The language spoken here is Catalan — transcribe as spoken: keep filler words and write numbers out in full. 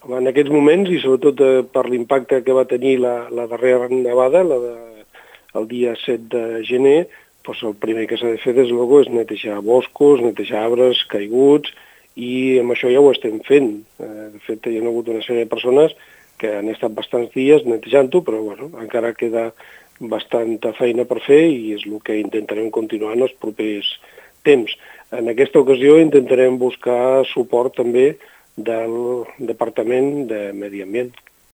En aquests moments, i sobretot eh, per l'impacte que va tenir la, la darrera nevada, la de, el dia set de gener, doncs el primer que s'ha de fer, des de logo, és netejar boscos, netejar arbres caiguts, i amb això ja ho estem fent. Eh, de fet, hi ha hagut una sèrie de persones que han estat bastants dies netejant-ho, però bueno, encara queda bastanta feina per fer i és el que intentarem continuar en els propers temps. En aquesta ocasió intentarem buscar suport també del Departament de Medi Ambient.